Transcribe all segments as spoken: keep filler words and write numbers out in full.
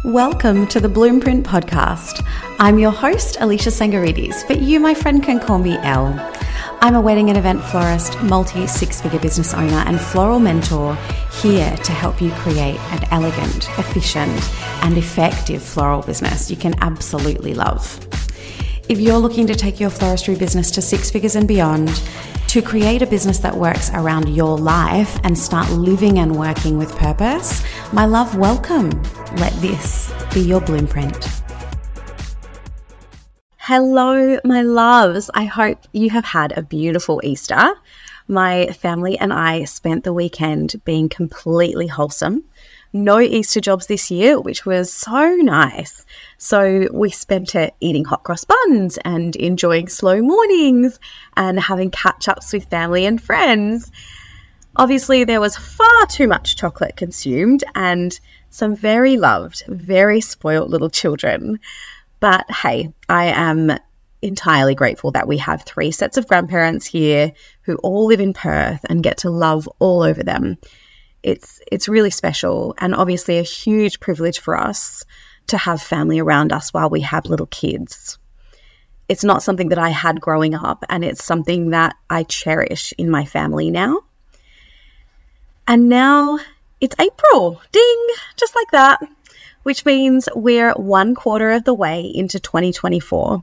Welcome to the Bloomprint Podcast. I'm your host, Alicia Sangarides, but you, my friend, can call me Elle. I'm a wedding and event florist, multi-six-figure business owner, and floral mentor here to help you create an elegant, efficient, and effective floral business you can absolutely love. If you're looking to take your floristry business to six figures and beyond, to create a business that works around your life and start living and working with purpose, my love, welcome. Let this be your blueprint. Hello, my loves. I hope you have had a beautiful Easter. My family and I spent the weekend being completely wholesome. No Easter jobs this year, which was so nice. So we spent it eating hot cross buns and enjoying slow mornings and having catch-ups with family and friends. Obviously, there was far too much chocolate consumed and some very loved, very spoiled little children. But hey, I am entirely grateful that we have three sets of grandparents here who all live in Perth and get to love all over them. It's it's really special and obviously a huge privilege for us to have family around us while we have little kids. It's not something that I had growing up, and it's something that I cherish in my family now. And now it's April, ding, just like that, which means we're one quarter of the way into twenty twenty-four.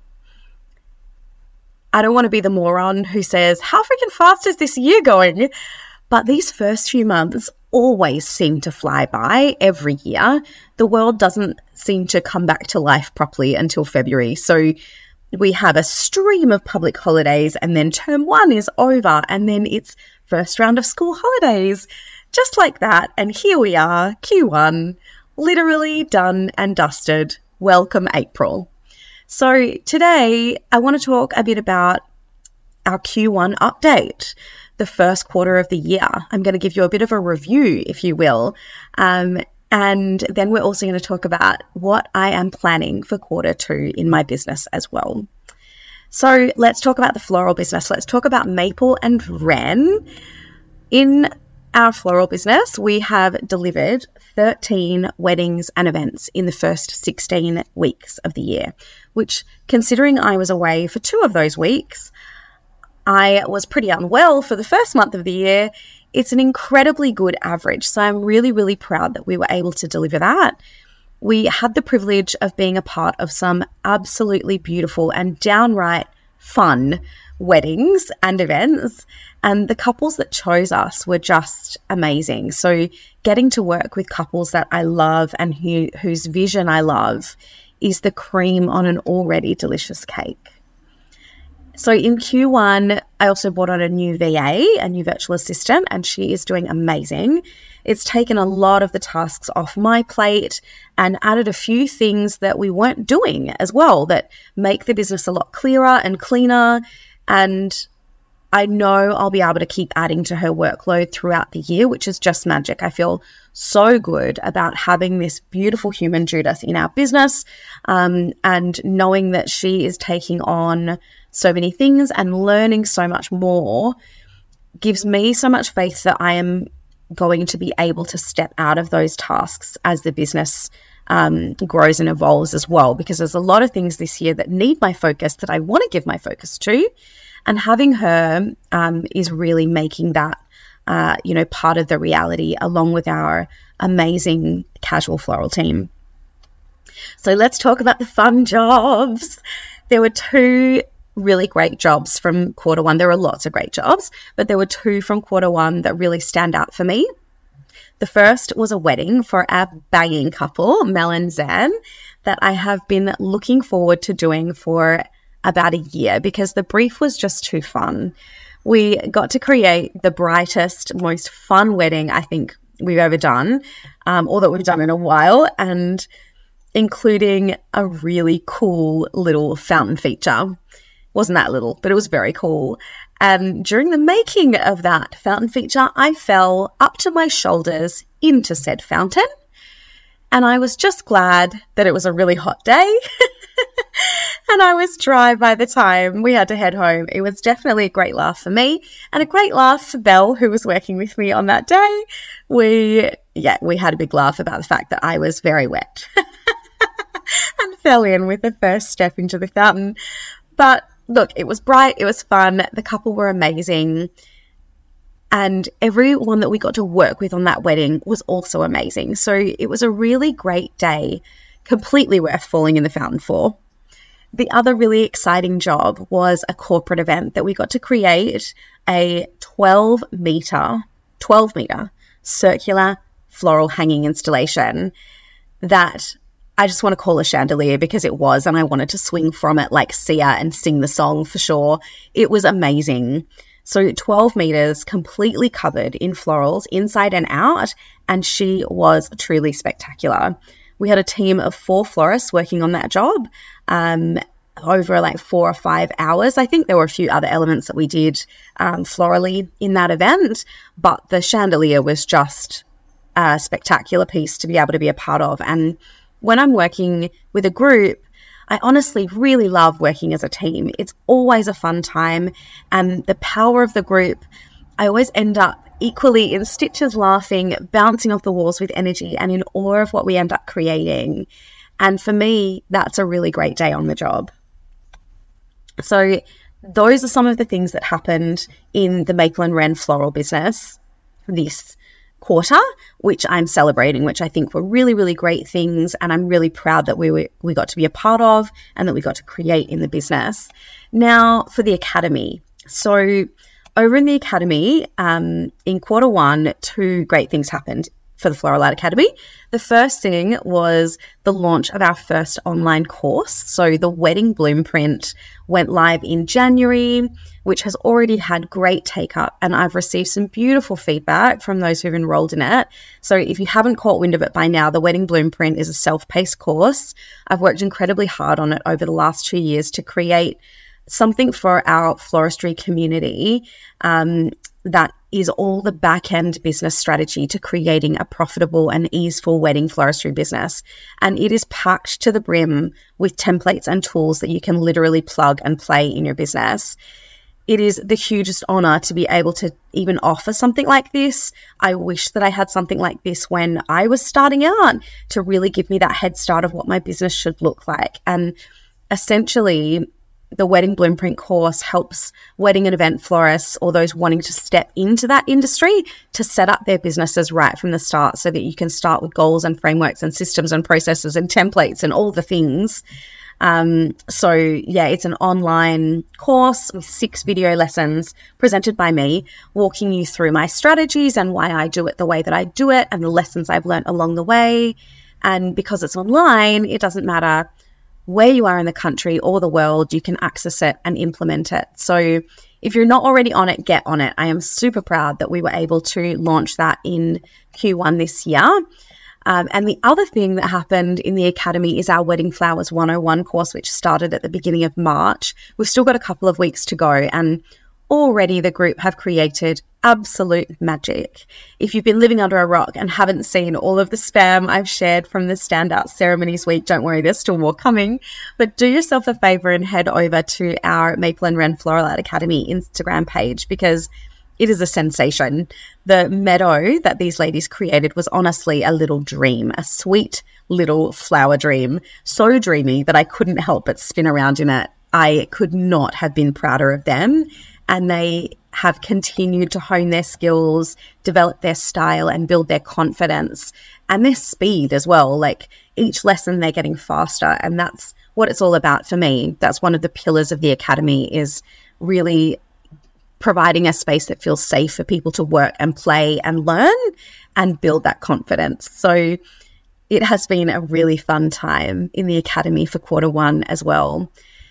I don't want to be the moron who says, how freaking fast is this year going? But these first few months always seem to fly by every year. The world doesn't seem to come back to life properly until February. So we have a stream of public holidays, and then term one is over, and then it's first round of school holidays. Just like that. And here we are, Q one, literally done and dusted. Welcome April. So today I want to talk a bit about our Q one update. The first quarter of the year. I'm going to give you a bit of a review, if you will. Um, and then we're also going to talk about what I am planning for quarter two in my business as well. So let's talk about the floral business. Let's talk about Maple and Wren. In our floral business, we have delivered thirteen weddings and events in the first sixteen weeks of the year, which, considering I was away for two of those weeks, I was pretty unwell for the first month of the year. It's an incredibly good average. So I'm really, really proud that we were able to deliver that. We had the privilege of being a part of some absolutely beautiful and downright fun weddings and events. And the couples that chose us were just amazing. So getting to work with couples that I love and who, whose vision I love is the cream on an already delicious cake. So in Q one, I also brought on a new V A, a new virtual assistant, and she is doing amazing. It's taken a lot of the tasks off my plate and added a few things that we weren't doing as well that make the business a lot clearer and cleaner. And I know I'll be able to keep adding to her workload throughout the year, which is just magic. I feel so good about having this beautiful human Judith in our business, um, and knowing that she is taking on so many things and learning so much more gives me so much faith that I am going to be able to step out of those tasks as the business um, grows and evolves as well, because there's a lot of things this year that need my focus that I want to give my focus to. And having her um, is really making that, uh, you know, part of the reality along with our amazing casual floral team. So let's talk about the fun jobs. There were two really great jobs from quarter one. There were lots of great jobs, but there were two from quarter one that really stand out for me. The first was a wedding for our banging couple, Mel and Zan, that I have been looking forward to doing for about a year because the brief was just too fun. We got to create the brightest, most fun wedding I think we've ever done, um, or that we've done in a while, and including a really cool little fountain feature. Wasn't that little, but it was very cool. And during the making of that fountain feature, I fell up to my shoulders into said fountain. And I was just glad that it was a really hot day. And I was dry by the time we had to head home. It was definitely a great laugh for me and a great laugh for Belle, who was working with me on that day. We, yeah, we had a big laugh about the fact that I was very wet. fell in with the first step into the fountain. But look, it was bright, it was fun, the couple were amazing, and everyone that we got to work with on that wedding was also amazing. So it was a really great day, completely worth falling in the fountain for. The other really exciting job was a corporate event that we got to create a twelve meter, twelve meter circular floral hanging installation that I just want to call a chandelier because it was, and I wanted to swing from it like Sia and sing the song for sure. It was amazing. So twelve meters completely covered in florals inside and out, and she was truly spectacular. We had a team of four florists working on that job um, over like four or five hours. I think there were a few other elements that we did um, florally in that event, but the chandelier was just a spectacular piece to be able to be a part of. And when I'm working with a group, I honestly really love working as a team. It's always a fun time, and the power of the group, I always end up equally in stitches laughing, bouncing off the walls with energy, and in awe of what we end up creating. And for me, that's a really great day on the job. So those are some of the things that happened in the Maple and Wren floral business this quarter, which I'm celebrating, which I think were really, really great things. And I'm really proud that we were, we got to be a part of and that we got to create in the business. Now for the Academy. So over in the Academy, um, in quarter one, two great things happened for the Floral Art Academy. The first thing was the launch of our first online course. So the Wedding Bloomprint went live in January, which has already had great take up, and I've received some beautiful feedback from those who've enrolled in it. So if you haven't caught wind of it by now, the Wedding Bloomprint is a self-paced course. I've worked incredibly hard on it over the last two years to create something for our floristry community um, that is all the back-end business strategy to creating a profitable and easeful wedding floristry business. And it is packed to the brim with templates and tools that you can literally plug and play in your business. It is the hugest honor to be able to even offer something like this. I wish that I had something like this when I was starting out to really give me that head start of what my business should look like. And essentially, the Wedding Bloomprint course helps wedding and event florists or those wanting to step into that industry to set up their businesses right from the start so that you can start with goals and frameworks and systems and processes and templates and all the things. Um, so, yeah, it's an online course with six video lessons presented by me, walking you through my strategies and why I do it the way that I do it and the lessons I've learned along the way. And because it's online, it doesn't matter where you are in the country or the world, you can access it and implement it. So if you're not already on it, get on it. I am super proud that we were able to launch that in Q one this year. Um, and the other thing that happened in the Academy is our Wedding Flowers one oh one course, which started at the beginning of March. We've still got a couple of weeks to go, and already the group have created absolute magic. If you've been living under a rock and haven't seen all of the spam I've shared from the Standout Ceremonies week, don't worry, there's still more coming. But do yourself a favor and head over to our Maple and Wren Floral Art Academy Instagram page, because it is a sensation. The meadow that these ladies created was honestly a little dream, a sweet little flower dream, so dreamy that I couldn't help but spin around in it. I could not have been prouder of them. And they have continued to hone their skills, develop their style, and build their confidence and their speed as well. Like each lesson, they're getting faster. And that's what it's all about for me. That's one of the pillars of the Academy, is really providing a space that feels safe for people to work and play and learn and build that confidence. So it has been a really fun time in the Academy for quarter one as well.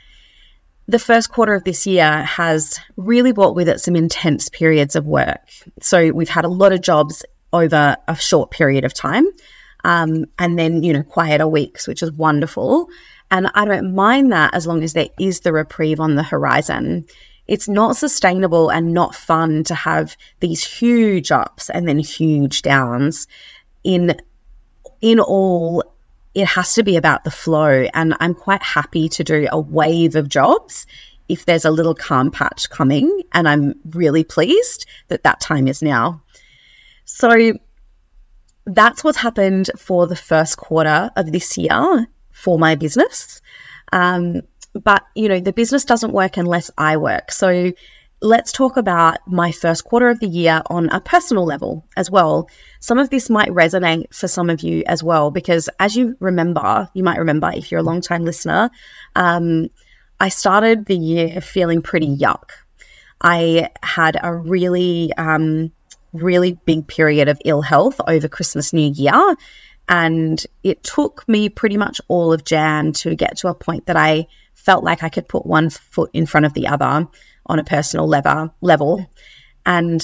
The first quarter of this year has really brought with it some intense periods of work. So we've had a lot of jobs over a short period of time, um, and then, you know, quieter weeks, which is wonderful. And I don't mind that as long as there is the reprieve on the horizon. It's not sustainable and not fun to have these huge ups and then huge downs. In, in all, it has to be about the flow, and I'm quite happy to do a wave of jobs if there's a little calm patch coming, and I'm really pleased that that time is now. So that's what's happened for the first quarter of this year for my business. Um, but, you know, the business doesn't work unless I work. So let's talk about my first quarter of the year on a personal level as well. Some of this might resonate for some of you as well, because as you remember, you might remember if you're a long-time listener, um, I started the year feeling pretty yuck. I had a really, um, really big period of ill health over Christmas, New Year, and it took me pretty much all of Jan to get to a point that I felt like I could put one foot in front of the other on a personal level level. And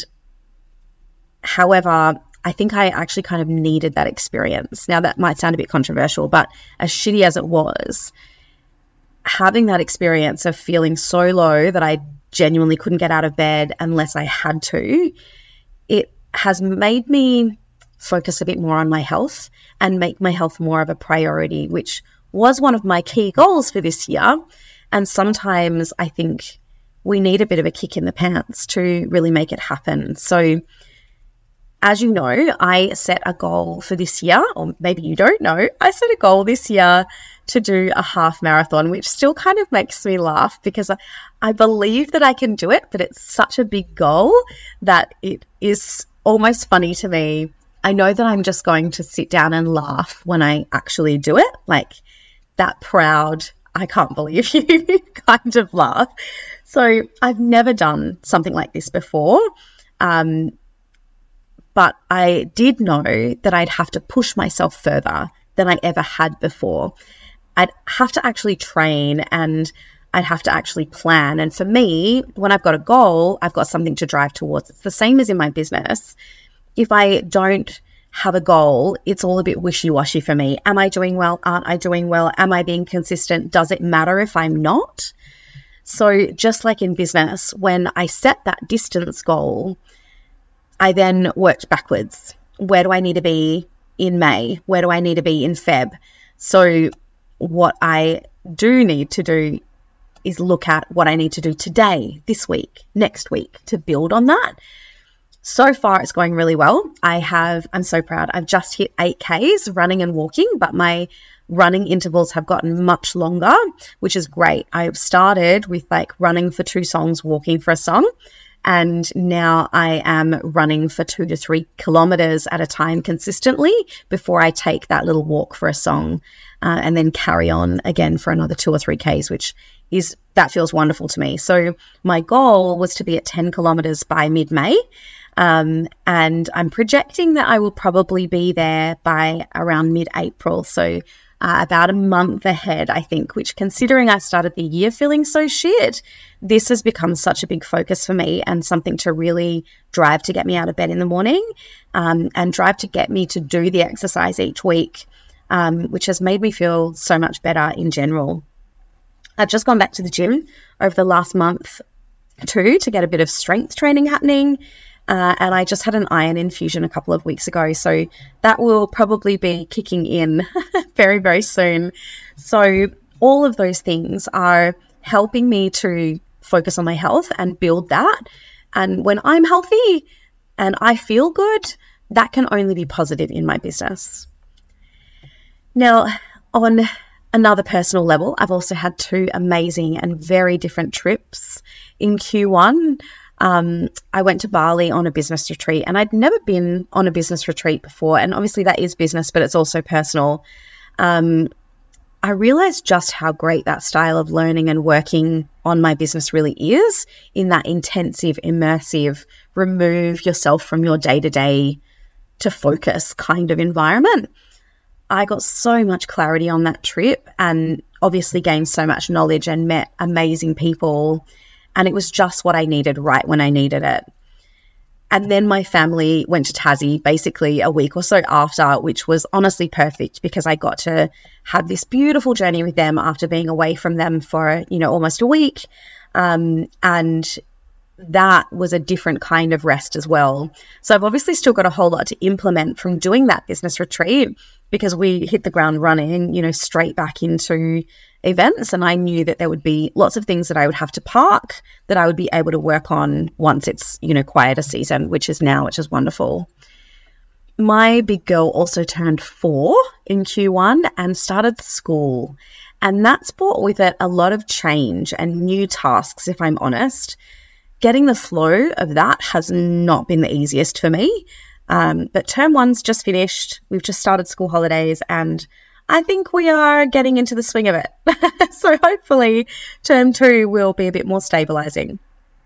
however, I think I actually kind of needed that experience. Now that might sound a bit controversial, but as shitty as it was, having that experience of feeling so low that I genuinely couldn't get out of bed unless I had to, it has made me focus a bit more on my health and make my health more of a priority, which was one of my key goals for this year. And sometimes I think we need a bit of a kick in the pants to really make it happen. So as you know, I set a goal for this year, or maybe you don't know, I set a goal this year to do a half marathon, which still kind of makes me laugh because I, I believe that I can do it, but it's such a big goal that it is almost funny to me. I know that I'm just going to sit down and laugh when I actually do it, like that proud, I can't believe you kind of laugh. So I've never done something like this before, um, but I did know that I'd have to push myself further than I ever had before. I'd have to actually train and I'd have to actually plan. And for me, when I've got a goal, I've got something to drive towards. It's the same as in my business. If I don't have a goal, it's all a bit wishy-washy for me. Am I doing well? Aren't I doing well? Am I being consistent? Does it matter if I'm not? So just like in business, when I set that distance goal, I then worked backwards. Where do I need to be in May? Where do I need to be in Feb? So what I do need to do is look at what I need to do today, this week, next week to build on that. So far, it's going really well. I have, I'm so proud. I've just hit eight Ks running and walking, but my running intervals have gotten much longer, which is great. I've started with like running for two songs, walking for a song. And now I am running for two to three kilometers at a time consistently before I take that little walk for a song uh, and then carry on again for another two or three Ks, which is, that feels wonderful to me. So my goal was to be at ten kilometers by mid-May. Um, and I'm projecting that I will probably be there by around mid-April. So uh, about a month ahead, I think, which considering I started the year feeling so shit, this has become such a big focus for me and something to really drive to get me out of bed in the morning um, and drive to get me to do the exercise each week, um, which has made me feel so much better in general. I've just gone back to the gym over the last month too to get a bit of strength training happening. Uh, and I just had an iron infusion a couple of weeks ago. So that will probably be kicking in very, very soon. So all of those things are helping me to focus on my health and build that. And when I'm healthy and I feel good, that can only be positive in my business. Now, on another personal level, I've also had two amazing and very different trips in Q one. Um, I went to Bali on a business retreat, and I'd never been on a business retreat before. And obviously that is business, but it's also personal. Um, I realized just how great that style of learning and working on my business really is, in that intensive, immersive, remove yourself from your day-to-day to focus kind of environment. I got so much clarity on that trip and obviously gained so much knowledge and met amazing people. And it was just what I needed right when I needed it. And then my family went to Tassie basically a week or so after, which was honestly perfect because I got to have this beautiful journey with them after being away from them for, you know, almost a week. Um, and that was a different kind of rest as well. So I've obviously still got a whole lot to implement from doing that business retreat because we hit the ground running, you know, straight back into events. And I knew that there would be lots of things that I would have to park that I would be able to work on once it's, you know, quieter season, which is now, which is wonderful. My big girl also turned four in Q one and started school. And that's brought with it a lot of change and new tasks, if I'm honest. Getting the flow of that has not been the easiest for me. Um, but term one's just finished. We've just started school holidays and I think we are getting into the swing of it. So hopefully term two will be a bit more stabilizing.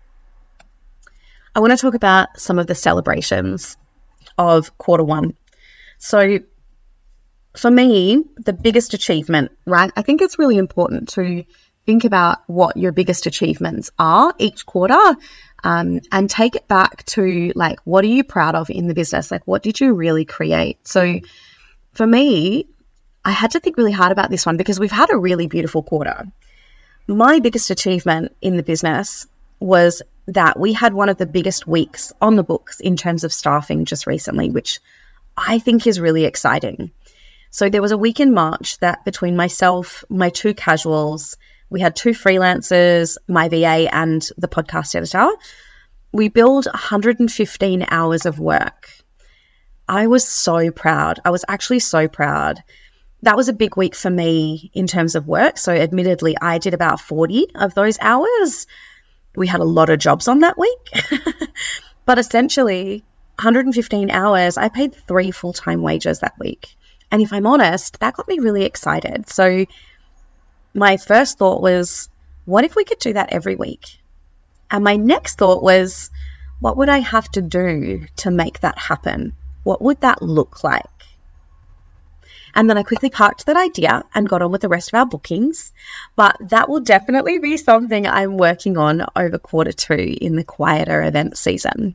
I want to talk about some of the celebrations of quarter one. So for me, the biggest achievement, right? I think it's really important to think about what your biggest achievements are each quarter, um, and take it back to like, what are you proud of in the business? Like, what did you really create? So for me, I had to think really hard about this one because we've had a really beautiful quarter. My biggest achievement in the business was that we had one of the biggest weeks on the books in terms of staffing just recently, which I think is really exciting. So there was a week in March that between myself, my two casuals, we had two freelancers, my V A and the podcast editor, we billed one hundred fifteen hours of work. I was so proud. I was actually so proud. That was a big week for me in terms of work. So admittedly, I did about forty of those hours. We had a lot of jobs on that week. But essentially, one hundred fifteen hours, I paid three full-time wages that week. And if I'm honest, that got me really excited. So my first thought was, what if we could do that every week? And my next thought was, what would I have to do to make that happen? What would that look like? And then I quickly parked that idea and got on with the rest of our bookings. But that will definitely be something I'm working on over quarter two in the quieter event season.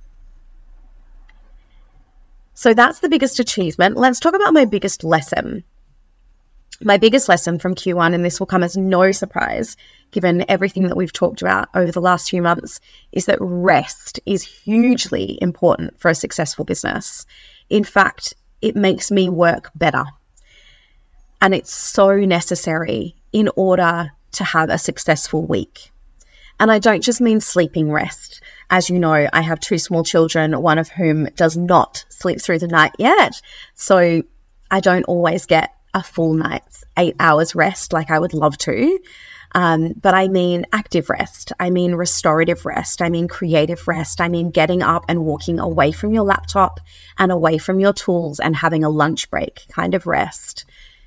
So that's the biggest achievement. Let's talk about my biggest lesson. My biggest lesson from Q one, and this will come as no surprise given everything that we've talked about over the last few months, is that rest is hugely important for a successful business. In fact, it makes me work better. And it's so necessary in order to have a successful week. And I don't just mean sleeping rest. As you know, I have two small children, one of whom does not sleep through the night yet. So I don't always get a full night's eight hours rest like I would love to. Um, but I mean active rest. I mean restorative rest. I mean creative rest. I mean getting up and walking away from your laptop and away from your tools and having a lunch break kind of rest.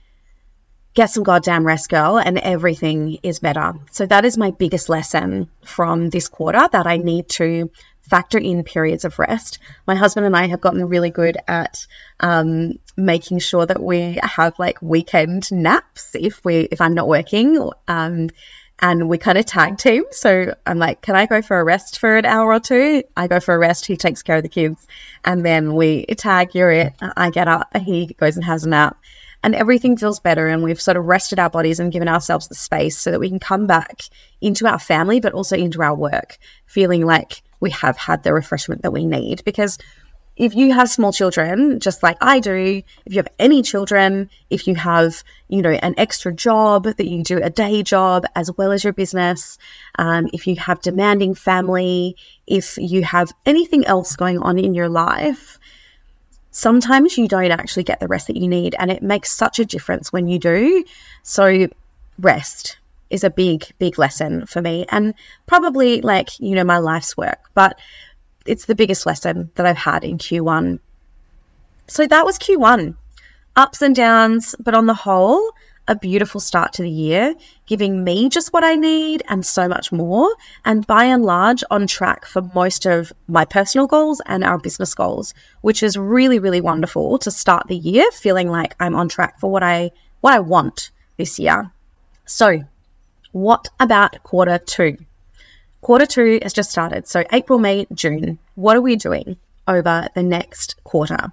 Get some goddamn rest, girl, and everything is better. So that is my biggest lesson from this quarter, that I need to factor in periods of rest. My husband and I have gotten really good at um, making sure that we have like weekend naps if we if I'm not working, um, and we kind of tag team. So I'm like, can I go for a rest for an hour or two? I go for a rest. He takes care of the kids, and then we tag. You're it. I get up. He goes and has a nap. And everything feels better, and we've sort of rested our bodies and given ourselves the space so that we can come back into our family, but also into our work, feeling like we have had the refreshment that we need. Because if you have small children, just like I do, if you have any children, if you have, you know, an extra job that you do, a day job as well as your business, um, if you have demanding family, if you have anything else going on in your life, sometimes you don't actually get the rest that you need, and it makes such a difference when you do. So rest is a big, big lesson for me, and probably like, you know, my life's work, but it's the biggest lesson that I've had in Q one. So that was Q one. Ups and downs, but on the whole, a beautiful start to the year, giving me just what I need and so much more, and by and large on track for most of my personal goals and our business goals, which is really, really wonderful to start the year feeling like I'm on track for what I what I want this year. So what about quarter two? Quarter two has just started. So April, May, June. What are we doing over the next quarter?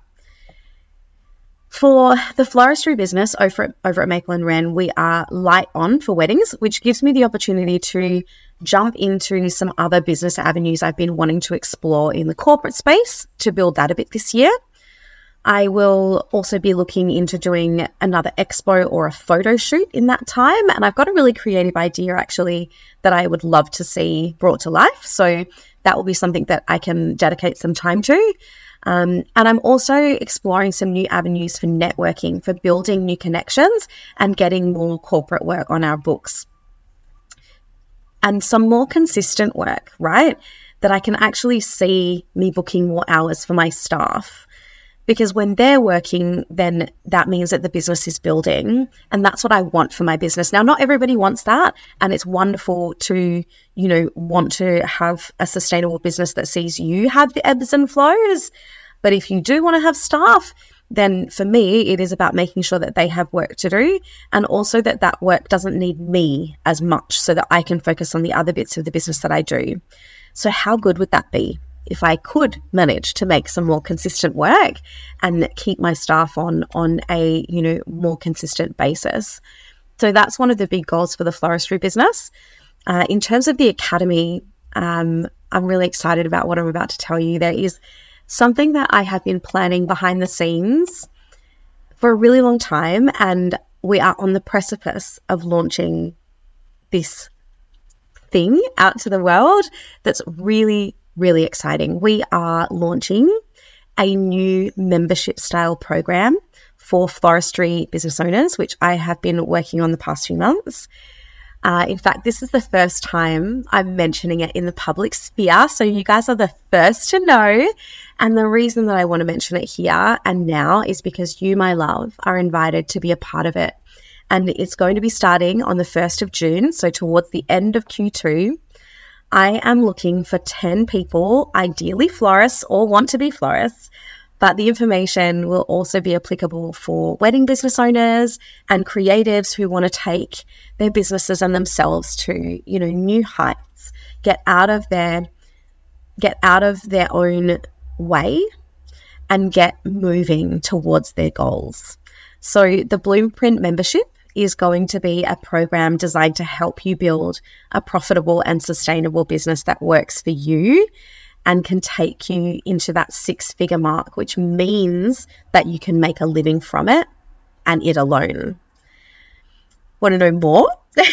For the floristry business over at, over at Maple and Wren, we are light on for weddings, which gives me the opportunity to jump into some other business avenues I've been wanting to explore in the corporate space to build that a bit this year. I will also be looking into doing another expo or a photo shoot in that time. And I've got a really creative idea actually that I would love to see brought to life. So that will be something that I can dedicate some time to. Um, and I'm also exploring some new avenues for networking, for building new connections and getting more corporate work on our books. And some more consistent work, right? That I can actually see me booking more hours for my staff. Because when they're working, then that means that the business is building. And that's what I want for my business. Now, not everybody wants that. And it's wonderful to, you know, want to have a sustainable business that sees you have the ebbs and flows. But if you do want to have staff, then for me, it is about making sure that they have work to do, and also that that work doesn't need me as much, so that I can focus on the other bits of the business that I do. So how good would that be if I could manage to make some more consistent work and keep my staff on on a, you know, more consistent basis? So that's one of the big goals for the floristry business. Uh, in terms of the academy, um, I'm really excited about what I'm about to tell you. There is something that I have been planning behind the scenes for a really long time, and we are on the precipice of launching this thing out to the world that's really, really exciting. We are launching a new membership style program for floristry business owners, which I have been working on the past few months. Uh, in fact, this is the first time I'm mentioning it in the public sphere, so you guys are the first to know. And the reason that I want to mention it here and now is because you, my love, are invited to be a part of it. And it's going to be starting on the first of June, so towards the end of Q two. I am looking for ten people, ideally florists or want to be florists, but the information will also be applicable for wedding business owners and creatives who want to take their businesses and themselves to, you know, new heights, get out of their, get out of their own way and get moving towards their goals. So the Blueprint membership is going to be a program designed to help you build a profitable and sustainable business that works for you and can take you into that six-figure mark, which means that you can make a living from it and it alone. Want to know more?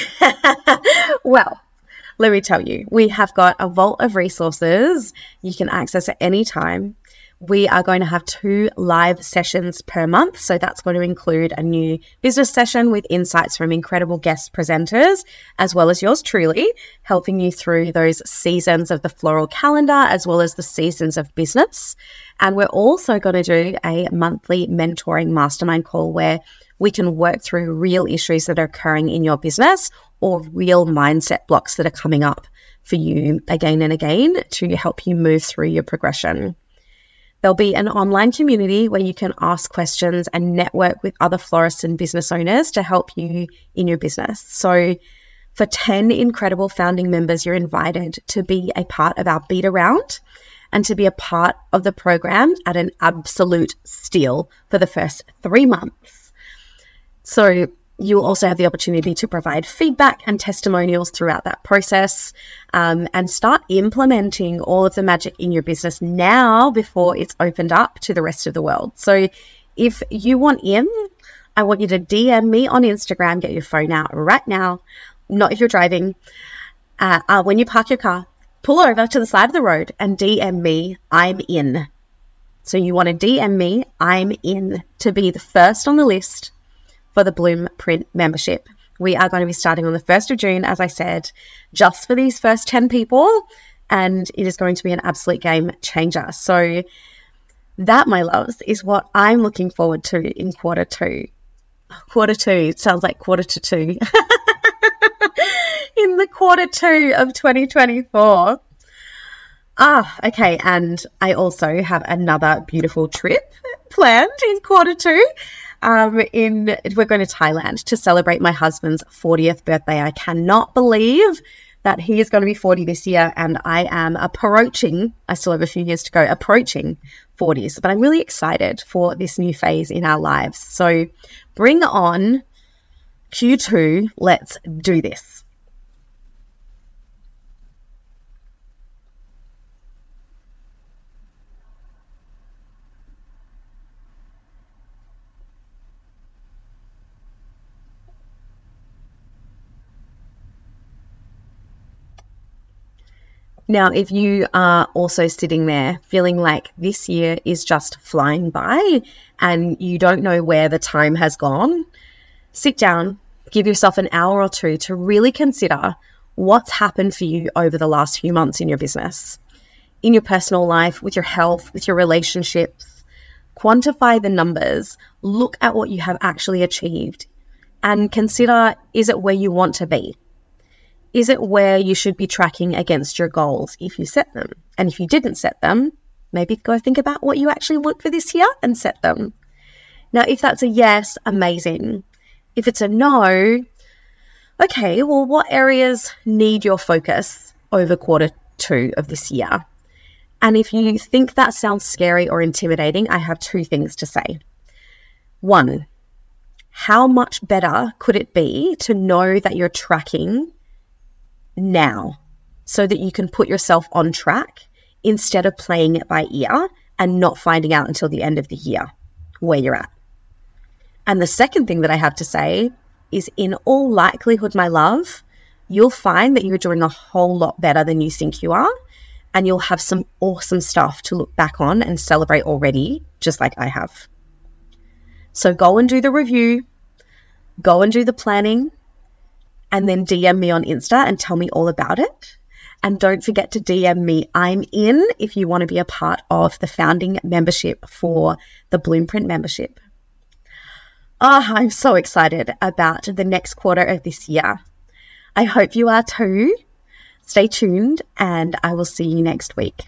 Well, let me tell you, we have got a vault of resources you can access at any time. We are going to have two live sessions per month. So that's going to include a new business session with insights from incredible guest presenters, as well as yours truly, helping you through those seasons of the floral calendar, as well as the seasons of business. And we're also going to do a monthly mentoring mastermind call where we can work through real issues that are occurring in your business or real mindset blocks that are coming up for you again and again to help you move through your progression. There'll be an online community where you can ask questions and network with other florists and business owners to help you in your business. So for ten incredible founding members, you're invited to be a part of our beta round and to be a part of the program at an absolute steal for the first three months. So you'll also have the opportunity to provide feedback and testimonials throughout that process, um, and start implementing all of the magic in your business now before it's opened up to the rest of the world. So if you want in, I want you to D M me on Instagram, get your phone out right now, not if you're driving. Uh, uh, when you park your car, pull over to the side of the road and D M me, I'm in. So you want to D M me, I'm in, to be the first on the list for the Blueprint membership. We are going to be starting on the first of June, as I said, just for these first ten people, and it is going to be an absolute game changer. So that, my loves, is what I'm looking forward to in quarter two. Quarter two, sounds like quarter to two. In the quarter two of twenty twenty-four. Ah, okay, and I also have another beautiful trip planned in quarter two. Um, in we're going to Thailand to celebrate my husband's fortieth birthday. I cannot believe that he is going to be forty this year, and I am approaching, I still have a few years to go, approaching forties, but I'm really excited for this new phase in our lives. So bring on Q two, let's do this. Now, if you are also sitting there feeling like this year is just flying by and you don't know where the time has gone, sit down, give yourself an hour or two to really consider what's happened for you over the last few months in your business, in your personal life, with your health, with your relationships. Quantify the numbers, look at what you have actually achieved, and consider, is it where you want to be? Is it where you should be tracking against your goals if you set them? And if you didn't set them, maybe go think about what you actually want for this year and set them. Now, if that's a yes, amazing. If it's a no, okay, well, what areas need your focus over quarter two of this year? And if you think that sounds scary or intimidating, I have two things to say. One, how much better could it be to know that you're tracking now so that you can put yourself on track instead of playing it by ear and not finding out until the end of the year where you're at? And the second thing that I have to say is, in all likelihood, my love, you'll find that you're doing a whole lot better than you think you are, and you'll have some awesome stuff to look back on and celebrate already, just like I have. So go and do the review, go and do the planning, and then D M me on Insta and tell me all about it. And don't forget to D M me. I'm in if you want to be a part of the founding membership for the Bloomprint membership. Oh, I'm so excited about the next quarter of this year. I hope you are too. Stay tuned, and I will see you next week.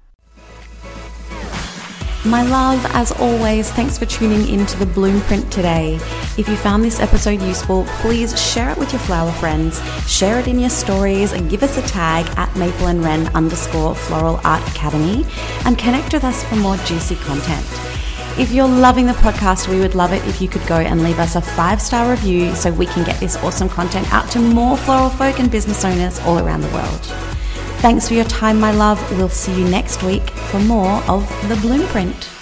My love, as always, thanks for tuning in to the Bloomprint today. If you found this episode useful, please share it with your flower friends, share it in your stories, and give us a tag at Maple and Wren underscore Floral Art Academy, and connect with us for more juicy content. If you're loving the podcast, we would love it if you could go and leave us a five-star review so we can get this awesome content out to more floral folk and business owners all around the world. Thanks for your time, my love. We'll see you next week for more of The Bloomprint.